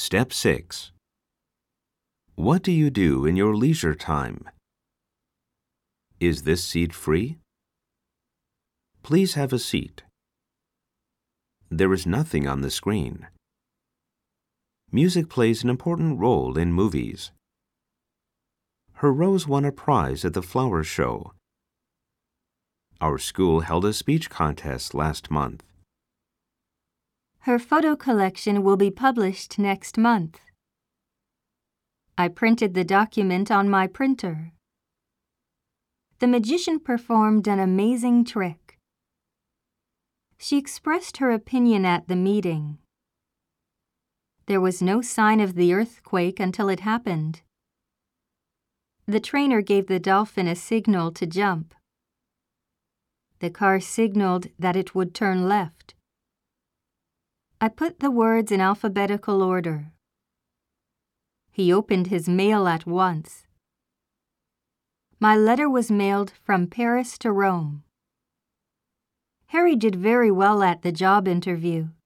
Step 6. What do you do in your leisure time? Is this seat free? Please have a seat. There is nothing on the screen. Music plays an important role in movies. Her rose won a prize at the flower show. Our school held a speech contest last month. Her photo collection will be published next month. I printed the document on my printer. The magician performed an amazing trick. She expressed her opinion at the meeting. There was no sign of the earthquake until it happened. The trainer gave the dolphin a signal to jump. The car signaled that it would turn left. I put the words in alphabetical order. He opened his mail at once. My letter was mailed from Paris to Rome. Harry did very well at the job interview.